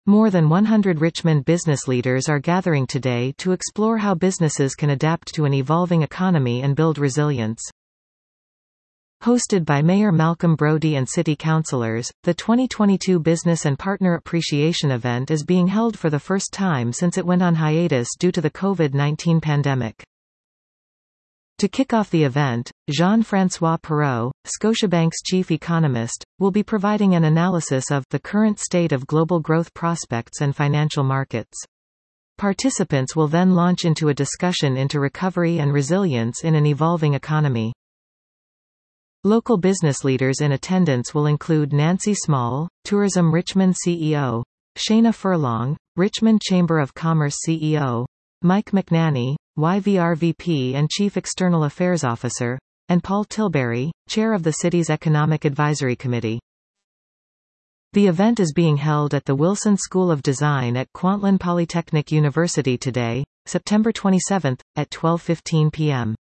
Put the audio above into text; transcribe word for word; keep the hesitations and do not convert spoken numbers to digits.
More than one hundred Richmond business leaders are gathering today to explore how businesses can adapt to an evolving economy and build resilience. Hosted by Mayor Malcolm Brody and City Councillors, the twenty twenty-two Business and Partner Appreciation event is being held for the first time since it went on hiatus due to the COVID nineteen pandemic. To kick off the event, Jean-François Perrault, Scotiabank's chief economist, will be providing an analysis of the current state of global growth prospects and financial markets. Participants will then launch into a discussion into recovery and resilience in an evolving economy. Local business leaders in attendance will include Nancy Small, Tourism Richmond C E O, Shayna Furlong, Richmond Chamber of Commerce C E O, Mike McNanny, Y V R V P and Chief External Affairs Officer, and Paul Tilbury, Chair of the city's Economic Advisory Committee. The event is being held at the Wilson School of Design at Kwantlen Polytechnic University today, September twenty-seventh, at twelve fifteen p m